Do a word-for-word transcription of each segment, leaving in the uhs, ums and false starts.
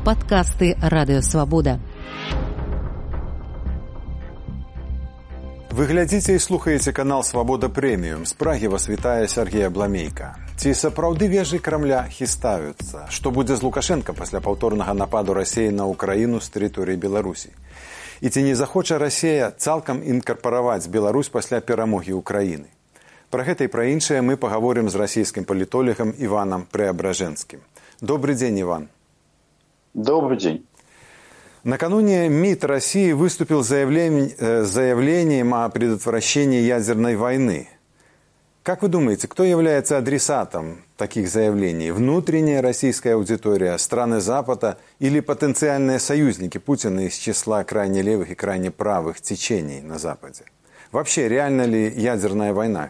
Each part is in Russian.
Падкасты Радыёвабода. Вы глядзіце і слухаеце канал «Свабода Прэміум». З Прагі вас вітае Сергей Абламейка. Ці сапраўды вежы Крамля хістаюцца? Што будзе з Лукашенка пасля паўторнага нападу Расіі на Украіну з тэрыторыі Беларусі? І ці не захоча Расія цалкам інкарпараваць Беларусь пасля перамогі Украіны? Пра гэта і пра іншае мы пагаворым з расійскім палітолагам Иваном Преображенским. Добрый день, Иван. Добрый день. Накануне МИД России выступил с заявлением, заявлением о предотвращении ядерной войны. Как вы думаете, кто является адресатом таких заявлений? Внутренняя российская аудитория, страны Запада или потенциальные союзники Путина из числа крайне левых и крайне правых течений на Западе? Вообще, реальна ли ядерная война?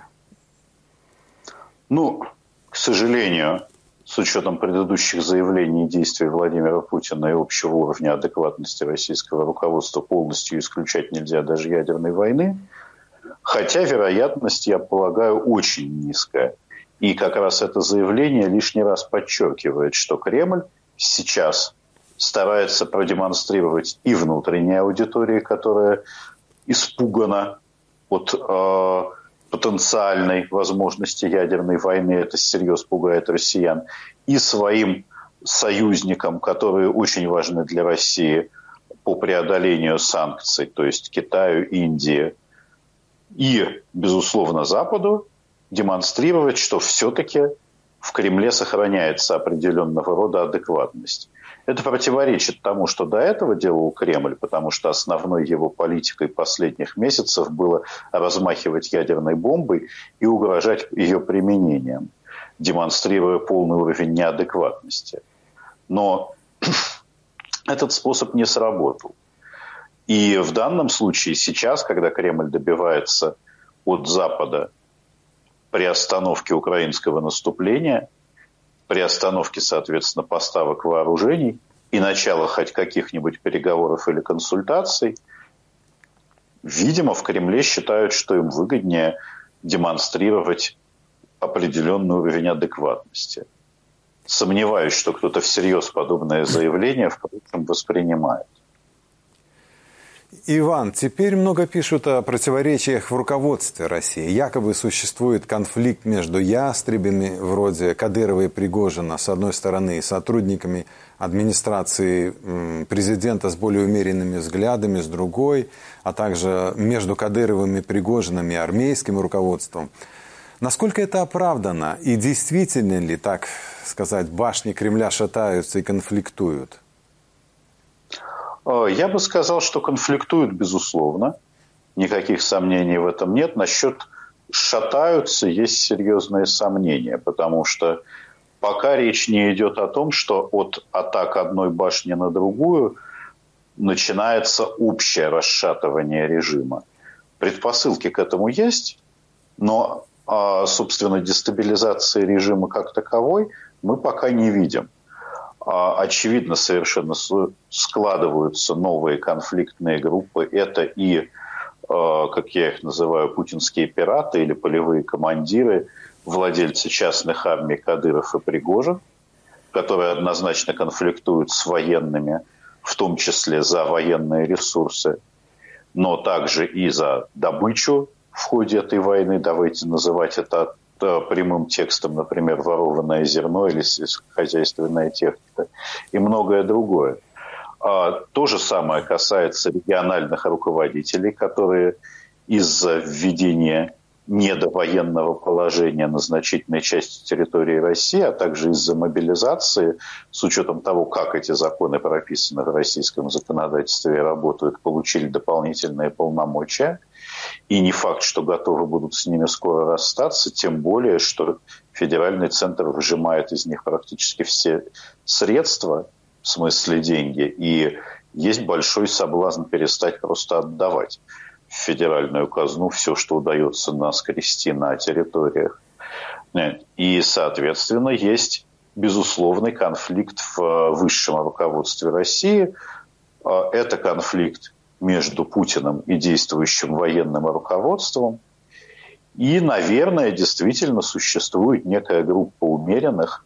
Ну, к сожалению, с учетом предыдущих заявлений и действий Владимира Путина и общего уровня адекватности российского руководства, полностью исключать нельзя даже ядерной войны. Хотя вероятность, я полагаю, очень низкая. И как раз это заявление лишний раз подчеркивает, что Кремль сейчас старается продемонстрировать и внутренней аудитории, которая испугана от э, потенциальной возможности ядерной войны, это всерьез пугает россиян, и своим союзникам, которые очень важны для России по преодолению санкций, то есть Китаю, Индии, и, безусловно, Западу, демонстрировать, что все-таки в Кремле сохраняется определенного рода адекватность. Это противоречит тому, что до этого делал Кремль, потому что основной его политикой последних месяцев было размахивать ядерной бомбой и угрожать ее применением, демонстрируя полный уровень неадекватности. Но этот способ не сработал. И в данном случае сейчас, когда Кремль добивается от Запада приостановки украинского наступления, приостановки, соответственно, поставок вооружений и начала хоть каких-нибудь переговоров или консультаций, видимо, в Кремле считают, что им выгоднее демонстрировать определенный уровень адекватности. Сомневаюсь, что кто-то всерьез подобное заявление, впрочем, воспринимает. Иван, теперь много пишут о противоречиях в руководстве России. Якобы существует конфликт между ястребами, вроде Кадырова и Пригожина, с одной стороны, и сотрудниками администрации президента с более умеренными взглядами, с другой, а также между Кадыровым и Пригожиным и армейским руководством. Насколько это оправдано? И действительно ли, так сказать, башни Кремля шатаются и конфликтуют? Я бы сказал, что конфликтуют, безусловно. Никаких сомнений в этом нет. Насчет шатаются есть серьезные сомнения, потому что пока речь не идет о том, что от атак одной башни на другую начинается общее расшатывание режима. Предпосылки к этому есть, но, собственно, дестабилизации режима как таковой мы пока не видим. Очевидно, совершенно складываются новые конфликтные группы. Это и, как я их называю, путинские пираты или полевые командиры, владельцы частных армий Кадыров и Пригожин, которые однозначно конфликтуют с военными, в том числе за военные ресурсы, но также и за добычу в ходе этой войны. Давайте называть это прямым текстом, например, ворованное зерно или сельскохозяйственная техника и многое другое. То же самое касается региональных руководителей, которые из-за введения недовоенного положения на значительной части территории России, а также из-за мобилизации, с учетом того, как эти законы прописаны в российском законодательстве и работают, получили дополнительные полномочия. И не факт, что готовы будут с ними скоро расстаться, тем более, что федеральный центр выжимает из них практически все средства, в смысле деньги, и есть большой соблазн перестать просто отдавать в федеральную казну все, что удается наскрести на территориях. И, соответственно, есть безусловный конфликт в высшем руководстве России. Это конфликт между Путиным и действующим военным руководством. И, наверное, действительно существует некая группа умеренных,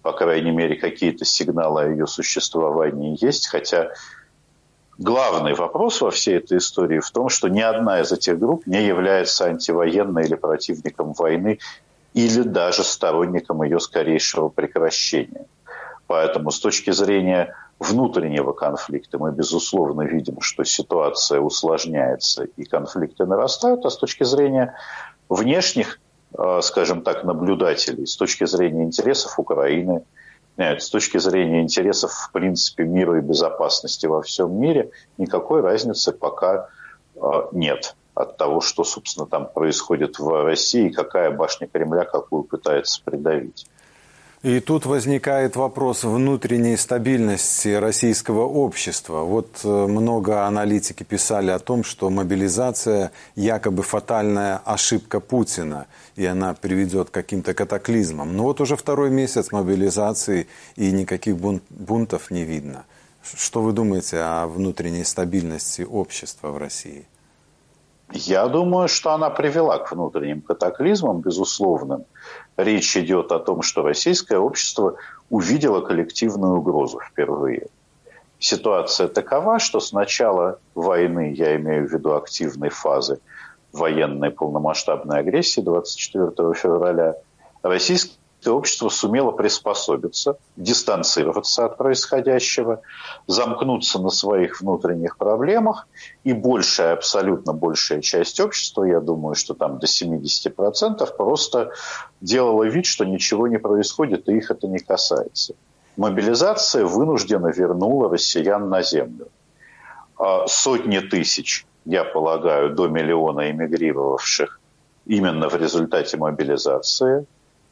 по крайней мере, какие-то сигналы о ее существовании есть, хотя главный вопрос во всей этой истории в том, что ни одна из этих групп не является антивоенной или противником войны, или даже сторонником ее скорейшего прекращения. Поэтому с точки зрения внутреннего конфликта мы, безусловно, видим, что ситуация усложняется и конфликты нарастают, а с точки зрения внешних, скажем так, наблюдателей, с точки зрения интересов Украины, с точки зрения интересов, в принципе, мира и безопасности во всем мире, никакой разницы пока нет от того, что, собственно, там происходит в России, какая башня Кремля какую пытается придавить. И тут возникает вопрос внутренней стабильности российского общества. Вот много аналитики писали о том, что мобилизация якобы фатальная ошибка Путина, и она приведет к каким-то катаклизмам. Но вот уже второй месяц мобилизации, и никаких бунтов не видно. Что вы думаете о внутренней стабильности общества в России? Я думаю, что она привела к внутренним катаклизмам, безусловным. Речь идет о том, что российское общество увидело коллективную угрозу впервые. Ситуация такова, что с начала войны, я имею в виду активной фазы военной полномасштабной агрессии двадцать четвёртого февраля, российское общество сумело приспособиться, дистанцироваться от происходящего, замкнуться на своих внутренних проблемах, и большая, абсолютно большая часть общества, я думаю, что там до семьдесят процентов, просто делала вид, что ничего не происходит, и их это не касается. Мобилизация вынужденно вернула россиян на землю. Сотни тысяч, я полагаю, до миллиона эмигрировавших именно в результате мобилизации,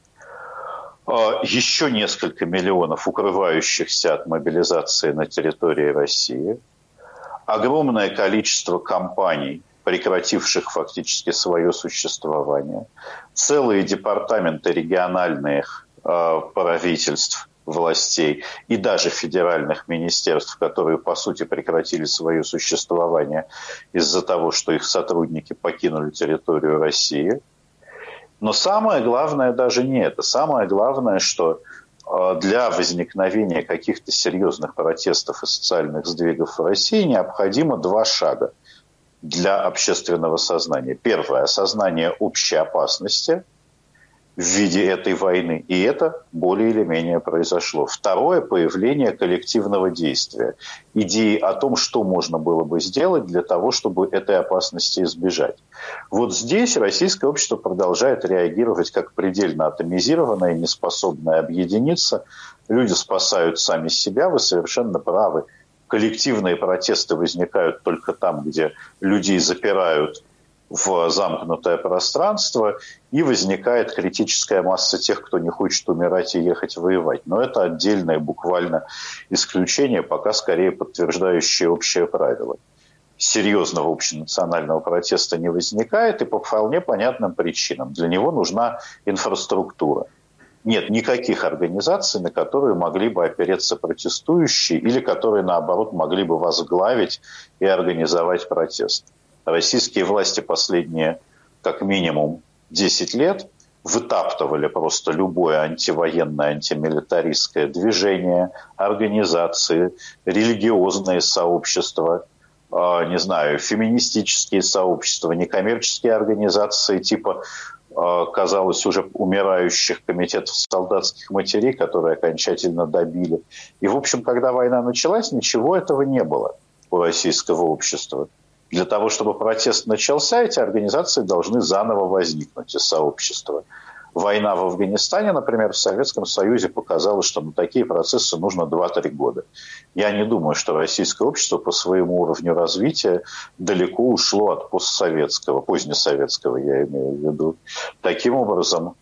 еще несколько миллионов укрывающихся от мобилизации на территории России, огромное количество компаний, прекративших фактически свое существование, целые департаменты региональных э, правительств, властей и даже федеральных министерств, которые, по сути, прекратили свое существование из-за того, что их сотрудники покинули территорию России. Но самое главное даже не это. Самое главное, что для возникновения каких-то серьезных протестов и социальных сдвигов в России необходимо два шага для общественного сознания. Первое – осознание общей опасности в виде этой войны, и это более или менее произошло. Второе – появление коллективного действия. Идеи о том, что можно было бы сделать для того, чтобы этой опасности избежать. Вот здесь российское общество продолжает реагировать как предельно атомизированное, неспособное объединиться. Люди спасают сами себя, вы совершенно правы. Коллективные протесты возникают только там, где людей запирают в замкнутое пространство, и возникает критическая масса тех, кто не хочет умирать и ехать воевать. Но это отдельное буквально исключение, пока скорее подтверждающее общее правило. Серьезного общенационального протеста не возникает, и по вполне понятным причинам. Для него нужна инфраструктура. Нет никаких организаций, на которые могли бы опереться протестующие, или которые, наоборот, могли бы возглавить и организовать протест. Российские власти последние, как минимум, десять лет вытаптывали просто любое антивоенное, антимилитаристское движение, организации, религиозные сообщества, э, не знаю, феминистические сообщества, некоммерческие организации типа, э, казалось, уже умирающих комитетов солдатских матерей, которые окончательно добили. И, в общем, когда война началась, ничего этого не было у российского общества. Для того, чтобы протест начался, эти организации должны заново возникнуть из сообщества. Война в Афганистане, например, в Советском Союзе показала, что на такие процессы нужно два-три года. Я не думаю, что российское общество по своему уровню развития далеко ушло от постсоветского, позднесоветского, я имею в виду. Таким образом,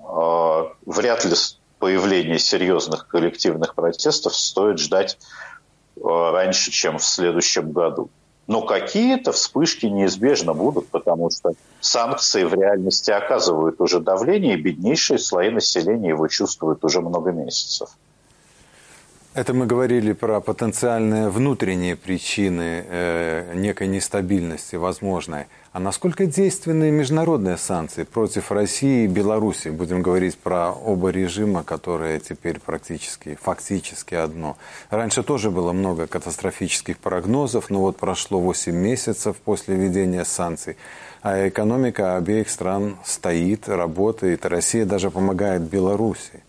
э, вряд ли появление серьезных коллективных протестов стоит ждать э, раньше, чем в следующем году. Но какие-то вспышки неизбежно будут, потому что санкции в реальности оказывают уже давление, и беднейшие слои населения его чувствуют уже много месяцев. Это мы говорили про потенциальные внутренние причины э, некой нестабильности возможной. А насколько действенны международные санкции против России и Беларуси? Будем говорить про оба режима, которые теперь практически, фактически одно. Раньше тоже было много катастрофических прогнозов, но вот прошло восемь месяцев после введения санкций. А экономика обеих стран стоит, работает. Россия даже помогает Беларуси.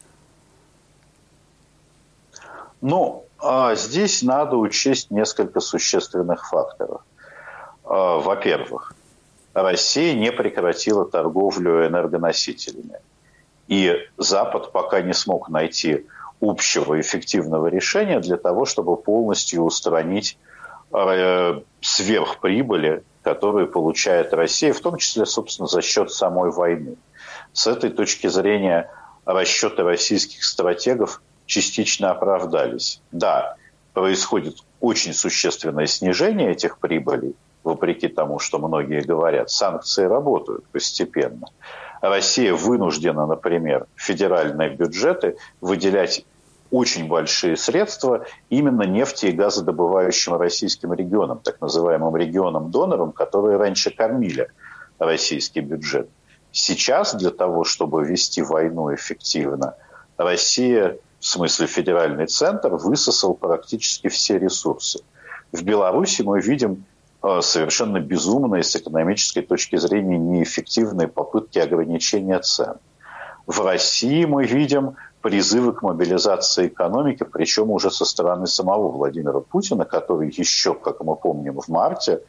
Ну, здесь надо учесть несколько существенных факторов. Во-первых, Россия не прекратила торговлю энергоносителями. И Запад пока не смог найти общего эффективного решения для того, чтобы полностью устранить сверхприбыли, которые получает Россия, в том числе, собственно, за счет самой войны. С этой точки зрения расчеты российских стратегов частично оправдались. Да, происходит очень существенное снижение этих прибылей, вопреки тому, что многие говорят. Санкции работают постепенно. Россия вынуждена, например, федеральные бюджеты выделять очень большие средства именно нефти- и газодобывающим российским регионам, так называемым регионам-донорам, которые раньше кормили российский бюджет. Сейчас для того, чтобы вести войну эффективно, Россия, в смысле федеральный центр, высосал практически все ресурсы. В Беларуси мы видим совершенно безумные с экономической точки зрения неэффективные попытки ограничения цен. В России мы видим призывы к мобилизации экономики, причем уже со стороны самого Владимира Путина, который еще, как мы помним, в марте,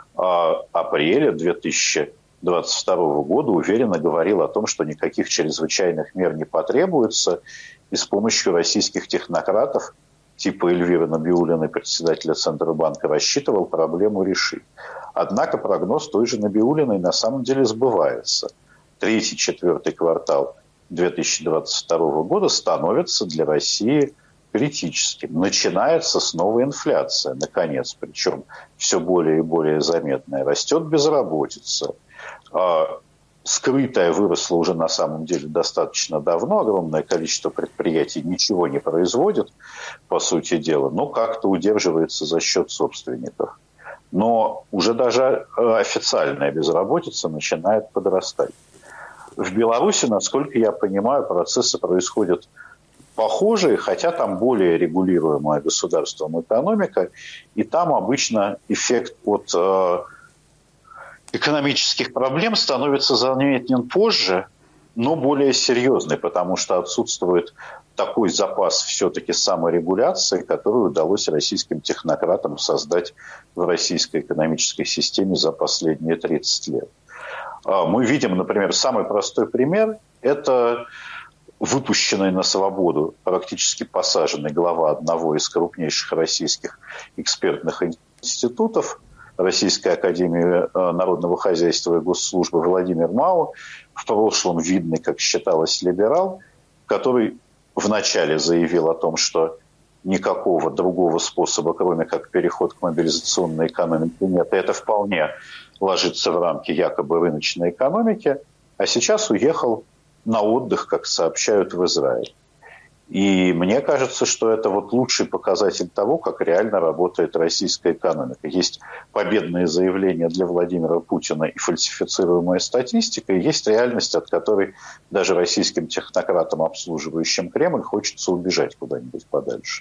апреле две тысячи двадцать второго года уверенно говорил о том, что никаких чрезвычайных мер не потребуется, и с помощью российских технократов типа Эльвиры Набиуллиной, председателя Центробанка, рассчитывал проблему решить. Однако прогноз той же Набиуллиной на самом деле сбывается. Третий, четвертый квартал две тысячи двадцать второго года становится для России критическим. Начинается снова инфляция, наконец, причем все более и более заметная. Растет безработица. Скрытая выросла уже на самом деле достаточно давно. Огромное количество предприятий ничего не производит, по сути дела, но как-то удерживается за счет собственников. Но уже даже официальная безработица начинает подрастать. В Беларуси, насколько я понимаю, процессы происходят похожие, хотя там более регулируемая государством экономика, и там обычно эффект от э, экономических проблем становится заметен позже, но более серьезный, потому что отсутствует такой запас все-таки саморегуляции, который удалось российским технократам создать в российской экономической системе за последние тридцать лет. Мы видим, например, самый простой пример – это выпущенный на свободу, практически посаженный глава одного из крупнейших российских экспертных институтов, Российской академии народного хозяйства и госслужбы Владимир Мау, в прошлом видный, как считалось, либерал, который вначале заявил о том, что никакого другого способа, кроме как переход к мобилизационной экономике, нет. И это вполне ложится в рамки якобы рыночной экономики, а сейчас уехал на отдых, как сообщают, в Израиль. И мне кажется, что это вот лучший показатель того, как реально работает российская экономика. Есть победные заявления для Владимира Путина и фальсифицируемая статистика, и есть реальность, от которой даже российским технократам, обслуживающим Кремль, хочется убежать куда-нибудь подальше.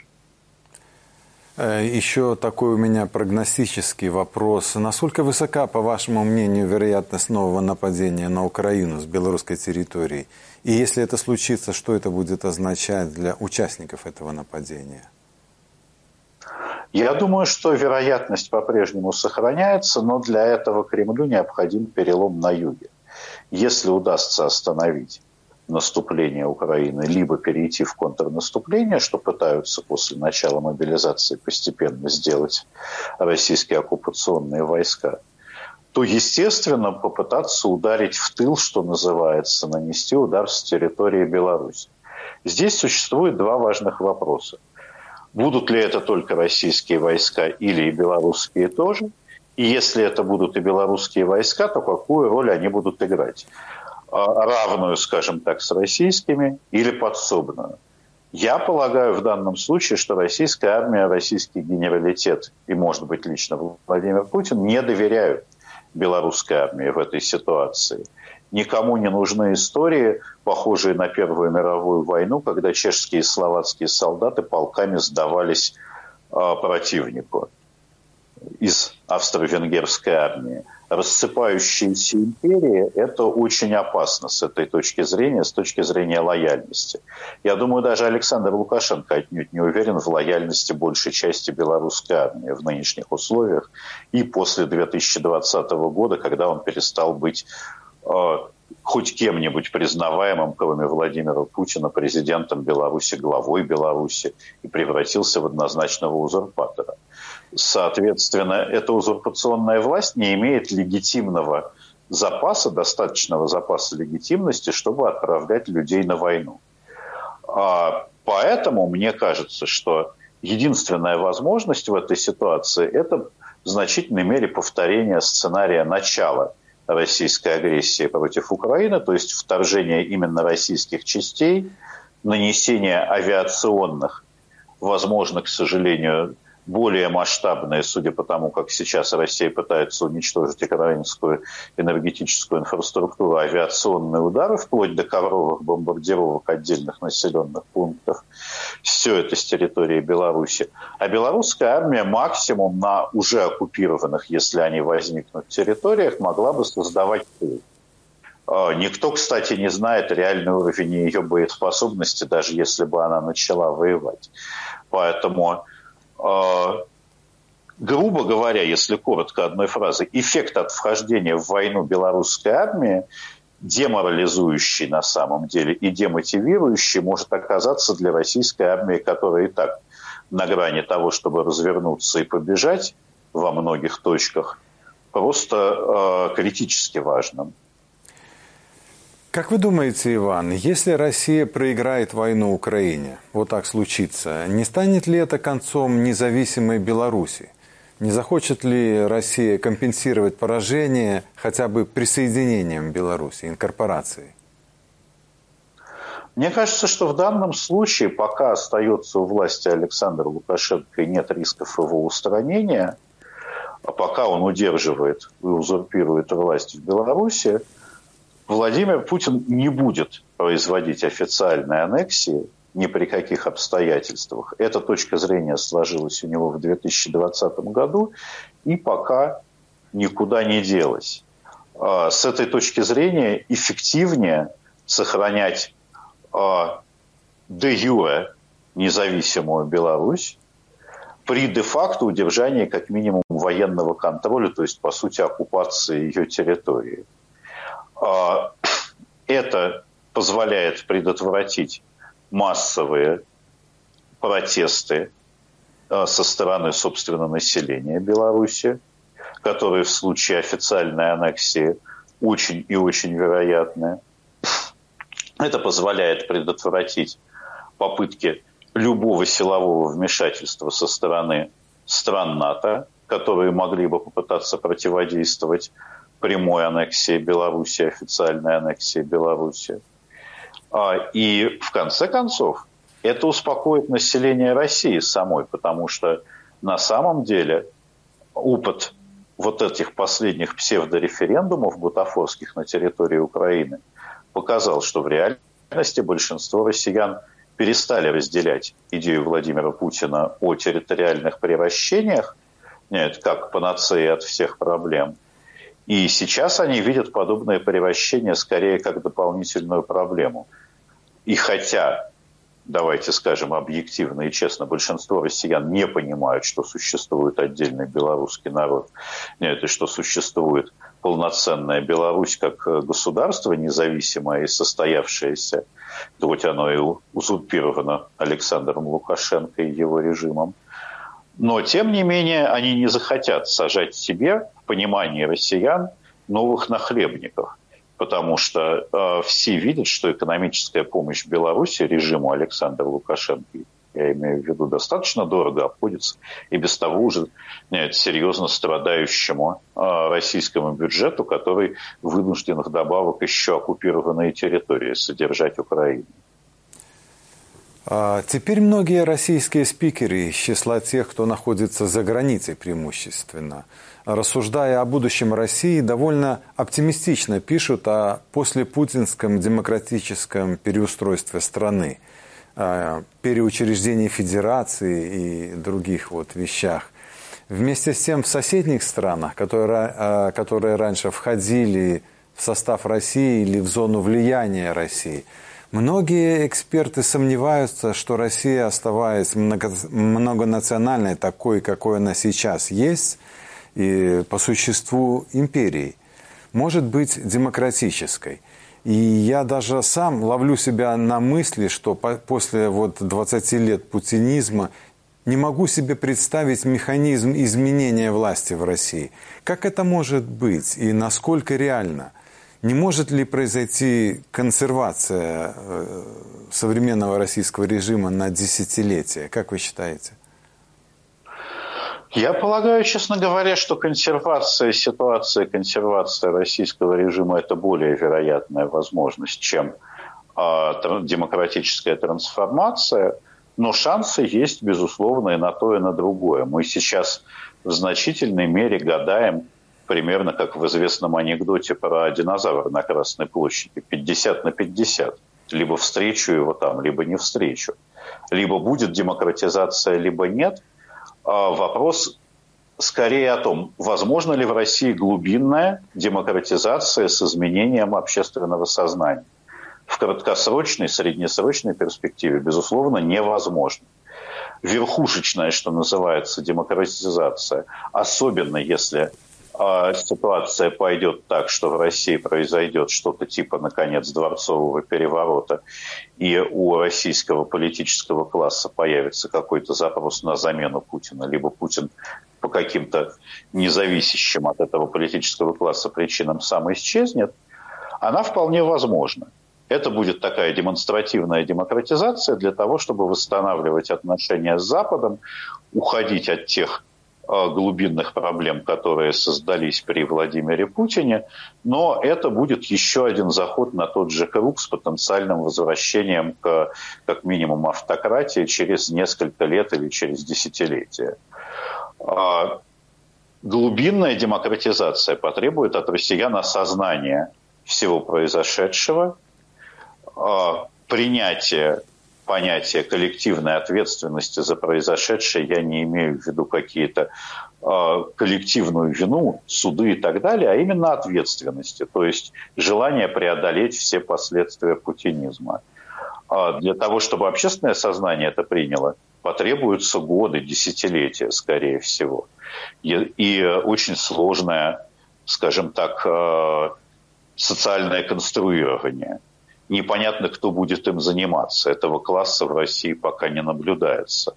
Еще такой у меня прогностический вопрос. Насколько высока, по вашему мнению, вероятность нового нападения на Украину с белорусской территории? И если это случится, что это будет означать для участников этого нападения? Я думаю, что вероятность по-прежнему сохраняется, но для этого Кремлю необходим перелом на юге. Если удастся остановить наступление Украины, либо перейти в контрнаступление, что пытаются после начала мобилизации постепенно сделать российские оккупационные войска, то, естественно, попытаться ударить в тыл, что называется, нанести удар с территории Беларуси. Здесь существует два важных вопроса. Будут ли это только российские войска или и белорусские тоже? И если это будут и белорусские войска, то какую роль они будут играть? Равную, скажем так, с российскими или подсобную. Я полагаю в данном случае, что российская армия, российский генералитет и, может быть, лично Владимир Путин не доверяют белорусской армии в этой ситуации. Никому не нужны истории, похожие на Первую мировую войну, когда чешские и словацкие солдаты полками сдавались э, противнику из австро-венгерской армии. Рассыпающиеся империи – это очень опасно с этой точки зрения, с точки зрения лояльности. Я думаю, даже Александр Лукашенко отнюдь не уверен в лояльности большей части белорусской армии в нынешних условиях и после две тысячи двадцатого года, когда он перестал быть э, хоть кем-нибудь признаваемым, кроме Владимира Путина, президентом Беларуси, главой Беларуси, и превратился в однозначного узурпатора. Соответственно, эта узурпационная власть не имеет легитимного запаса, достаточного запаса легитимности, чтобы отправлять людей на войну. Поэтому мне кажется, что единственная возможность в этой ситуации – это в значительной мере повторение сценария начала российской агрессии против Украины, то есть вторжение именно российских частей, нанесение авиационных, возможно, к сожалению, более масштабные, судя по тому, как сейчас Россия пытается уничтожить украинскую энергетическую инфраструктуру, авиационные удары, вплоть до ковровых бомбардировок отдельных населенных пунктов. Все это с территории Беларуси. А белорусская армия максимум на уже оккупированных, если они возникнут, территориях, могла бы создавать тыл. Никто, кстати, не знает реальный уровень ее боеспособности, даже если бы она начала воевать. Поэтому... грубо говоря, если коротко одной фразой, эффект от вхождения в войну белорусской армии, деморализующий на самом деле и демотивирующий, может оказаться для российской армии, которая и так на грани того, чтобы развернуться и побежать во многих точках, просто э, критически важным. Как вы думаете, Иван, если Россия проиграет войну Украине, вот так случится, не станет ли это концом независимой Беларуси? Не захочет ли Россия компенсировать поражение хотя бы присоединением Беларуси, инкорпорацией? Мне кажется, что в данном случае, пока остается у власти Александр Лукашенко и нет рисков его устранения, а пока он удерживает и узурпирует власть в Беларуси, Владимир Путин не будет производить официальной аннексии ни при каких обстоятельствах. Эта точка зрения сложилась у него в две тысячи двадцатом году и пока никуда не делась. С этой точки зрения эффективнее сохранять де юре независимую Беларусь при де-факто удержании как минимум военного контроля, то есть, по сути, оккупации ее территории. Это позволяет предотвратить массовые протесты со стороны, собственно, населения Беларуси, которые в случае официальной аннексии очень и очень вероятны. Это позволяет предотвратить попытки любого силового вмешательства со стороны стран НАТО, которые могли бы попытаться противодействовать прямой аннексии Беларуси, официальной аннексии Беларуси. И в конце концов это успокоит население России самой, потому что на самом деле опыт вот этих последних псевдореферендумов бутафорских на территории Украины показал, что в реальности большинство россиян перестали разделять идею Владимира Путина о территориальных превращениях, нет, как панацея от всех проблем. И сейчас они видят подобное превращение скорее как дополнительную проблему. И хотя, давайте скажем объективно и честно, большинство россиян не понимают, что существует отдельный белорусский народ, нет, и что существует полноценная Беларусь как государство независимое и состоявшееся, хоть оно и узурпировано Александром Лукашенко и его режимом. Но, тем не менее, они не захотят сажать себе, в понимании россиян, новых нахлебников. Потому что э, все видят, что экономическая помощь Беларуси режиму Александра Лукашенко, я имею в виду, достаточно дорого обходится и без того уже нет, серьезно страдающему э, российскому бюджету, который вынужден вдобавок еще оккупированные территории содержать Украину. Теперь многие российские спикеры из числа тех, кто находится за границей преимущественно, рассуждая о будущем России, довольно оптимистично пишут о послепутинском демократическом переустройстве страны, переучреждении федерации и других вот вещах. Вместе с тем в соседних странах, которые, которые раньше входили в состав России или в зону влияния России, многие эксперты сомневаются, что Россия, оставаясь много, многонациональной, такой, какой она сейчас есть, и по существу империей, может быть демократической. И я даже сам ловлю себя на мысли, что по, после вот двадцати лет путинизма не могу себе представить механизм изменения власти в России. Как это может быть и насколько реально? Не может ли произойти консервация современного российского режима на десятилетия? Как вы считаете? Я полагаю, честно говоря, что консервация ситуации, консервация российского режима – это более вероятная возможность, чем э, демократическая трансформация. Но шансы есть, безусловно, и на то, и на другое. Мы сейчас в значительной мере гадаем, примерно как в известном анекдоте про динозавра на Красной площади. пятьдесят на пятьдесят. Либо встречу его там, либо не встречу. Либо будет демократизация, либо нет. Вопрос скорее о том, возможно ли в России глубинная демократизация с изменением общественного сознания. В краткосрочной, среднесрочной перспективе, безусловно, невозможно. Верхушечная, что называется, демократизация, особенно если э, ситуация пойдет так, что в России произойдет что-то типа, наконец, дворцового переворота, и у российского политического класса появится какой-то запрос на замену Путина, либо Путин по каким-то независящим от этого политического класса причинам сам исчезнет, она вполне возможна. Это будет такая демонстративная демократизация для того, чтобы восстанавливать отношения с Западом, уходить от тех э, глубинных проблем, которые создались при Владимире Путине. Но это будет еще один заход на тот же круг с потенциальным возвращением к, как минимум, автократии через несколько лет или через десятилетия. Э, глубинная демократизация потребует от россиян осознания всего произошедшего, принятие понятия коллективной ответственности за произошедшее, я не имею в виду какие-то э, коллективную вину, суды и так далее, а именно ответственности, то есть желание преодолеть все последствия путинизма. А для того, чтобы общественное сознание это приняло, потребуются годы, десятилетия, скорее всего. И, и очень сложное, скажем так, э, социальное конструирование. Непонятно, кто будет им заниматься. Этого класса в России пока не наблюдается.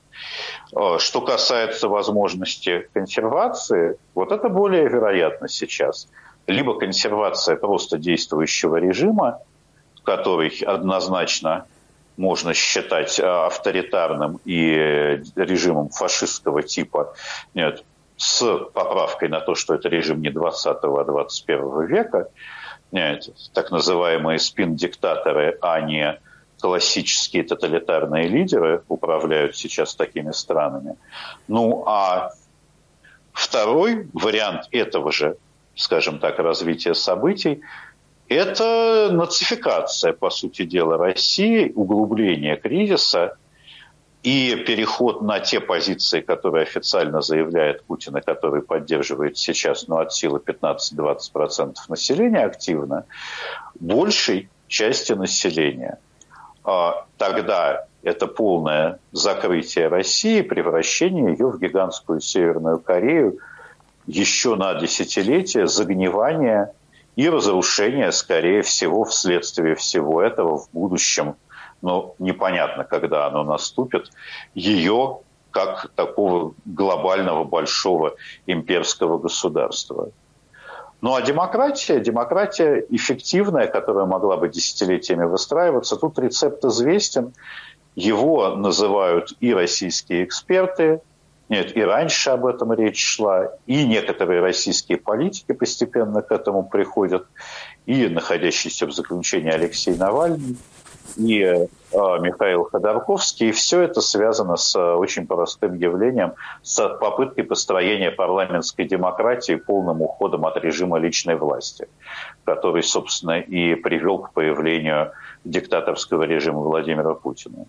Что касается возможности консервации, вот это более вероятно сейчас. Либо консервация просто действующего режима, который однозначно можно считать авторитарным и режимом фашистского типа, нет, с поправкой на то, что это режим не двадцатого, а двадцать первого века, так называемые спин-диктаторы, а не классические тоталитарные лидеры управляют сейчас такими странами. Ну, а второй вариант этого же, скажем так, развития событий – это нацификация, по сути дела, России, углубление кризиса и переход на те позиции, которые официально заявляет Путин, и которые поддерживает сейчас, ну, от силы пятнадцать-двадцать процентов населения активно, большей части населения. А тогда это полное закрытие России, превращение ее в гигантскую Северную Корею еще на десятилетия, загнивание и разрушение, скорее всего, вследствие всего этого в будущем, но непонятно, когда оно наступит, ее как такого глобального большого имперского государства. Ну а демократия, демократия эффективная, которая могла бы десятилетиями выстраиваться, тут рецепт известен. Его называют и российские эксперты, нет, и раньше об этом речь шла, и некоторые российские политики постепенно к этому приходят, и находящийся в заключении Алексей Навальный. и э, Михаил Ходорковский. И все это связано с очень простым явлением, с попыткой построения парламентской демократии полным уходом от режима личной власти, который, собственно, и привел к появлению диктаторского режима Владимира Путина.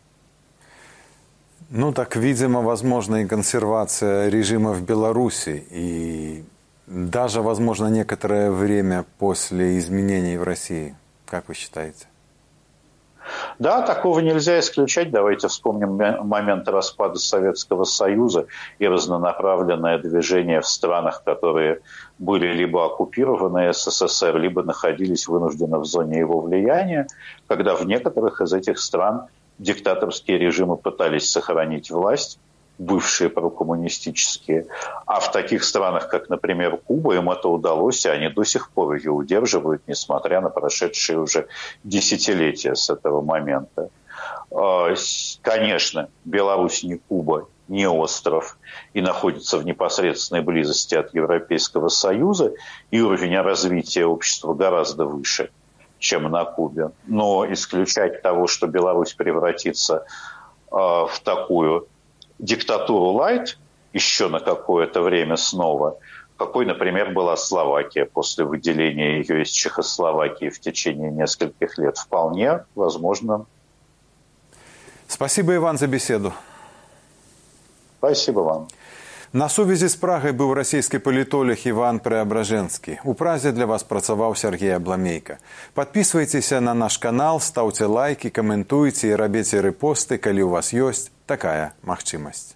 Ну так, видимо, возможна и консервация режима в Беларуси, и даже, возможно, некоторое время после изменений в России. Как вы считаете? Да, такого нельзя исключать. Давайте вспомним момент распада Советского Союза и разнонаправленное движение в странах, которые были либо оккупированы СССР, либо находились вынужденно в зоне его влияния, когда в некоторых из этих стран диктаторские режимы пытались сохранить власть, бывшие прокоммунистические, а в таких странах, как, например, Куба, им это удалось, и они до сих пор ее удерживают, несмотря на прошедшие уже десятилетия с этого момента. Конечно, Беларусь не Куба, не остров, и находится в непосредственной близости от Европейского Союза, и уровень развития общества гораздо выше, чем на Кубе. Но исключать того, что Беларусь превратится в такую диктатуру лайт еще на какое-то время снова, какой, например, была Словакия после выделения ее из Чехословакии в течение нескольких лет, вполне возможно. Спасибо, Иван, за беседу. Спасибо вам. На сувязі з Прагай быў расійскі палітолог Іван Преображенскі. У Празе для вас працаваў Сергей Абламейка. Подписывайтеся на наш канал, ставьте лайки, комментуйте и рабіце рэпосты, калі у вас ёсць такая магчымасць.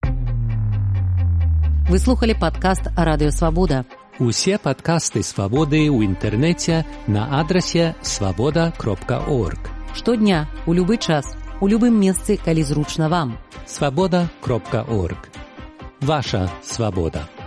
Вы слухали падкаст Радыё Свабода. Усе падкасты Свабоды ў інтэрнэце на адрасе свабода кропка орг. Штодня, у любы час, у любым месцы, калі зручна вам. свабода кропка орг. Ваша свобода.